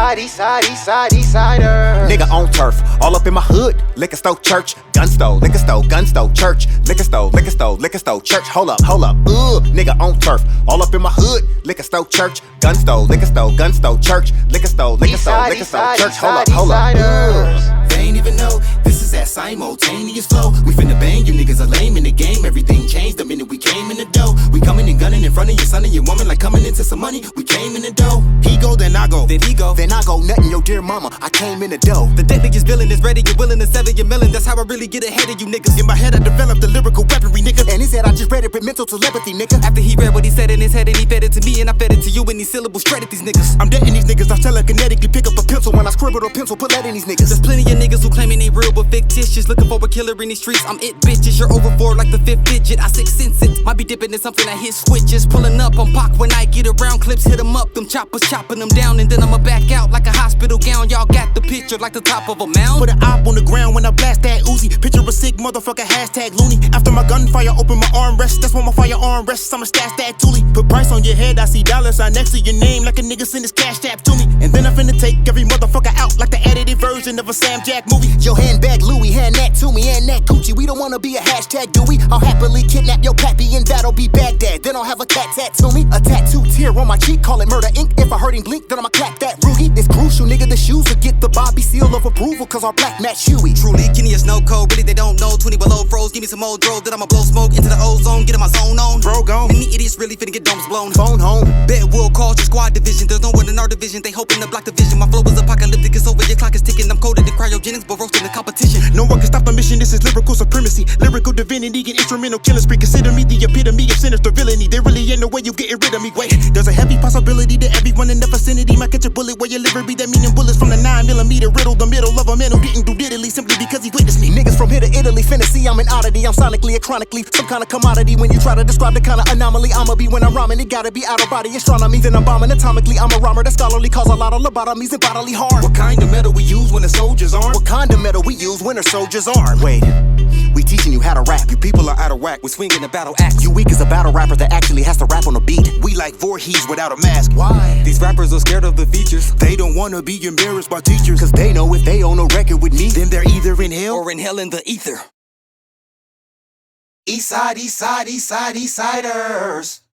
Eastsider. Nigga on turf, all up in my hood. Liquor store, church, gun store, liquor store, church, liquor store, church. Hold up. Nigga on turf, all up in my hood. Liquor store, church, gun store, church, liquor store, church. Hold up. They ain't even know this is that simultaneous flow. We finna bang, you niggas are lame in the game. Everything changed the minute we came in the dough. We coming and gunning in front of your son and your woman like coming into some money. We came in the dough. He go, then I go, then he go, then I go nuttin' your dear mama. I came in the dough. The deadliest villain is ready, you're willing to sever your melon. That's how I really get ahead of you niggas. In my head I developed the lyrical weaponry, nigga. And he said I just read it with mental telepathy, nigga. After he read what he said in his head and he fed it to me and I fed it to you and these syllables shredded these niggas. I'm dead in these niggas, I telekinetically pick up a pencil when I scribble a pencil, put lead in these niggas. There's plenty of niggas who claiming they real but fictitious, looking for a killer in these streets. I'm it bitches, you're over for like the 5th digit. I sixth sense it, might be dipping in something that hit switches. Pulling up on Pac when I get around, clips hit them up, them choppers chopping them down, and then I'ma back out like a hospital gown. Y'all got the picture like the top of a mound. Put an op on the ground when I blast that Uzi. Picture a sick motherfucker, hashtag loony. After my gunfire, open my armrest. That's where my firearm rests. I'ma stash that toolie. Put price on your head, I see dollar sign next to your name like a nigga send his cash app to me. And then I finna take every motherfucker out like the edited version of a Sam Jack movie. Your handbag Louis, hand that to me, and that Gucci. We don't wanna be a hashtag, do we? I'll happily kidnap your pappy and that'll be Baghdad. Then I'll have a cat tattoo me, a tattoo tear on my cheek, call it murder ink. If I heard him blink, then I'ma clap that Rudy. It's crucial, nigga, the shoes will get the Bobby seal of approval, cause our black match Huey. Truly, Kenny is no code, really they don't know. 20 below froze, give me some old drove, then I'ma blow smoke into the ozone, get in my zone on. Bro, gone. Many idiots really finna get domes blown. Phone home. Bet will call your squad division, there's no one in our division. They hoping to block the vision. My flow is apocalyptic, it's over, your clock is ticking. I'm colder than cryogenics, but roasting the competition. No one can stop the mission, this is lyrical supremacy. Lyrical divinity and instrumental killing spree. Consider me the epitome of sinister villainy. There really ain't no way you getting rid of me. Wait, there's a heavy possibility that everyone in the vicinity might catch a bullet where your liver be. That meaning bullets from the 9mm riddle the middle of a man who didn't do diddly simply because he witnessed me. Niggas from here to Italy finna see I'm an oddity. I'm sonically or chronically some kind of commodity. When you try to describe the kind of anomaly I'ma be when I'm rhyming, it gotta be out of body astronomy. Then I'm bombing atomically. I'm a rhymer that scholarly cause a lot of lobotomies and bodily harm. What kind of metal we use when the soldiers armed? What kind of metal we use when a soldier's armed? Wait, we teaching you how to rap. You people are out of whack, we're swinging the battle axe. You weak as a battle rapper that actually has to rap on a beat. We like Voorhees without a mask. Why? These rappers are scared of the features. They don't wanna be embarrassed by teachers, Cause they know if they own a record with me, then they're either in hell or in hell in the ether. Eastside, Eastside, Eastside, Eastsiders.